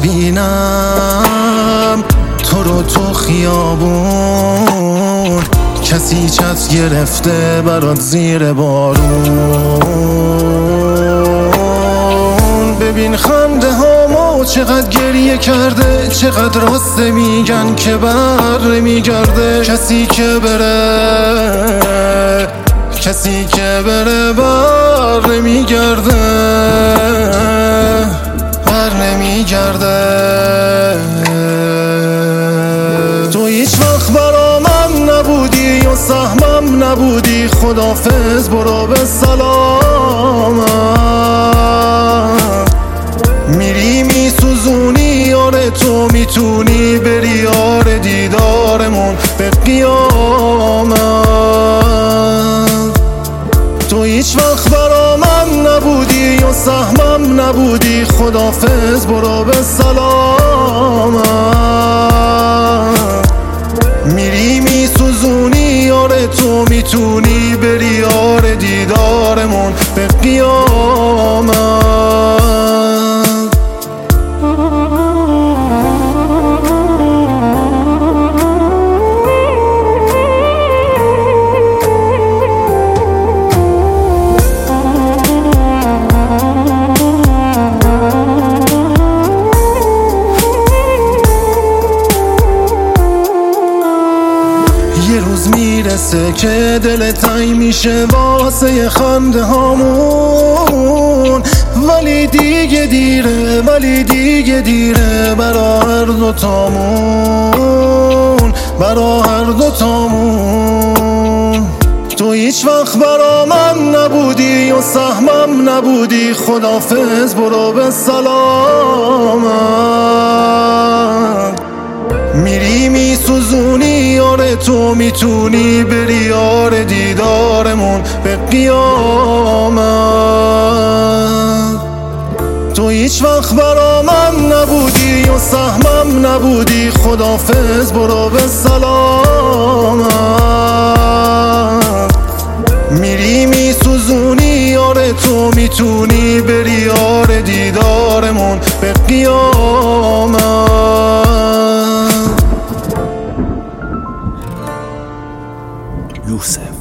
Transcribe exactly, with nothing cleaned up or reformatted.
ببینم تو رو تو خیابون، کسی چت گرفته برات زیر بارون. ببین خنده هامو چقدر گریه کرده، چقدر راسته میگن که بر نمیگرده. کسی که بره کسی که بره بر نمیگرده، بر نمیگرده. تو هیچ وقت برا من نبودی و سهمم نبودی، خدافظ برو به سلامت. میری میسوزونی، آره تو میتونی بری، آره دیدارمون به قیامت. تو هیچ وقت برا من نبودی و سهمم نبودی، خدافظ برو به سلامت. میری میسوزونی، آره تو میتونی بری، آره دیدارمون به قیامت. یه روز میرسه که دل تنگ میشه واسه خنده هامون، ولی دیگه دیره، ولی دیگه دیره برا هر دوتامون، برا هر دوتامون. تو هیچ وقت برا من نبودی و سهمم نبودی، خدافظ برو به سلامت. میری میسوزونی، آره تو میتونی بری، آره دیدارمون به قیامت. تو هیچ وقت برا من نبودی و سهمم نبودی، خدافظ برو به سلامت. میری میسوزونی، آره تو میتونی بری، آره دیدارمون به قیامت. یوسف